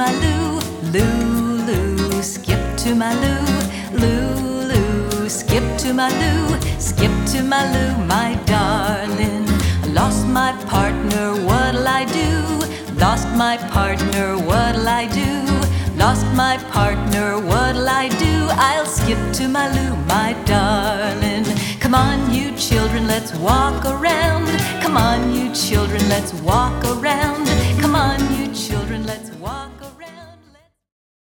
my Lou, Lou, Lou, skip to my Lou, Lou, Lou, skip to my Lou, skip to my Lou, my darling. Lost my partner, what'll I do? Lost my partner, what'll I do? Lost my partner, what'll I do? I'll skip to my Lou, my darling. Come on, you children, let's walk around. Come on, you children, let's walk around.